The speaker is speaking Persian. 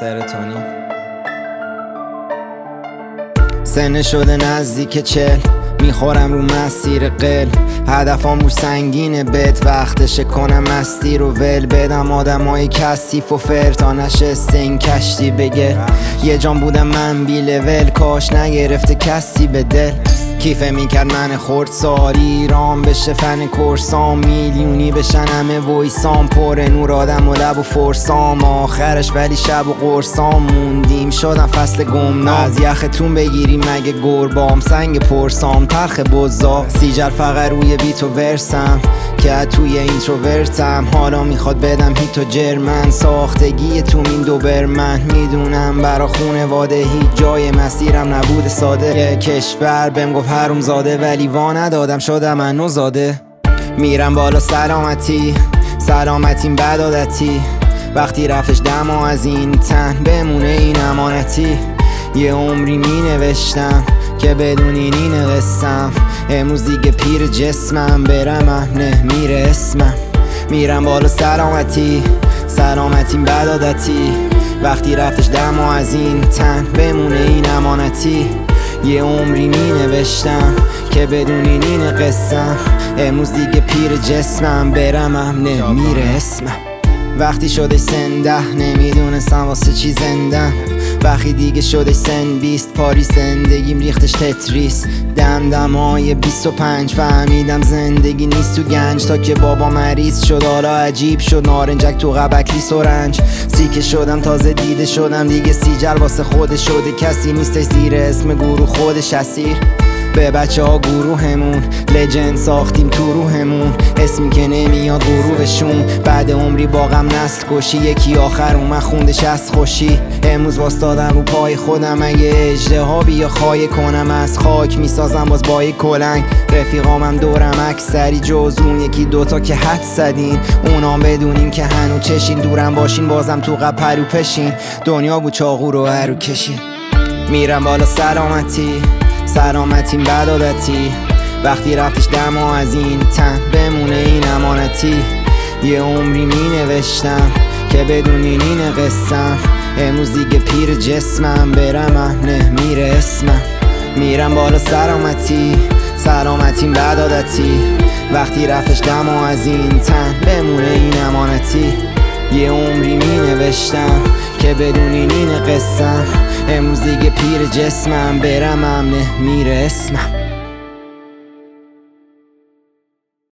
سرطانی. سن شده نزدیک 40، میخورم رو مسیر قل. هدفم رو سنگینه، بد وقتشه کنم مستی رو ول بدم آدمای کثیف و فر تا نشسته این کشتی بگه. یه جان بودم من بی لول، کاش نگرفته کسی به دل. کیفه میکرد من خردساری، ایران بشه فن کرسام، میلیونی بشن همه ویسام، پر نور آدم و لب و فرسام آخرش، ولی شب و قرصام موندیم شدم فصل گمنام. از یختون بگیری مگه گربام، سنگ پرسام تلخ بزاق، سیجر فقط روی بیت و ورسم که توی اینتروورتم. حالا میخواد بدم هیت و جرمن، ساختگی تو این دوبرمن. میدونم برا خونواده هیچ جای مسیرم نبوده ساده. یه کشور بهم گفت حروم زاده، ولی وا ندادم شدم منو زاده. میرم بالا سلامتیم بد عادتی، وقتی رفتش دما از این تن بمونه این امانتی. یه عمری می نوشتم که بدون این قسم، امروز دیگه پیر جسمم، برمم نه میره اسمم. میرم بالا سلامتیم بد عادتی، وقتی رفتش دما از این تن بمونه این امانتی. یه عمری می نوشتم که بدون این قسم، امروز دیگه پیر جسمم، برمم نه میره اسمم. وقتی شده سن 10 نمیدونستم واسه چی زندم، وقتی دیگه شده سن 20 پاری زندگیم ریختش تتریس. دمدمای 25 فهمیدم زندگی نیست تو گنج، تا که بابا مریض شد حالا عجیب شد، نارنجک تو قبکلی سرنج. سیکه شدم تازه دیده شدم دیگه، سیجر واسه خودش شده، کسی نیستش زیر اسم گروه خودش اسیر. به بچه ها گروهمون لجند ساختیم تو روحمون، اسمی که نمیاد غروبشون. بعد عمری باغم نسل کشی، یکی آخر اومد خوندش از خوشی. امروز واستادم رو پای خودم، اگه اژدها بیا خواهی کنم از خاک میسازم باز با یک کلنگ. رفیقامم دورم اکثری جز اون یکی دوتا که حد زدین، اونا بدونیم که هنو چشین. دورم باشین بازم تو قپلو پشین، دنیا بود چاقو رو هرو کشین. میرم بالا سلامتیم بد عادتی، وقتی رفتش دما از این تن بمونه این امانتی. یه عمری می نوشتم که بدون این قسم، امروز دیگه پیر جسمم، برمم نه میره اسمم. میرم بالا سلامتیم بد عادتی، وقتی رفتش دما از این تن بمونه این امانتی. یه عمری می نوشتم که بدون این قسم، امروز دیگه پیر جسمم، برمم نه میره اسمم.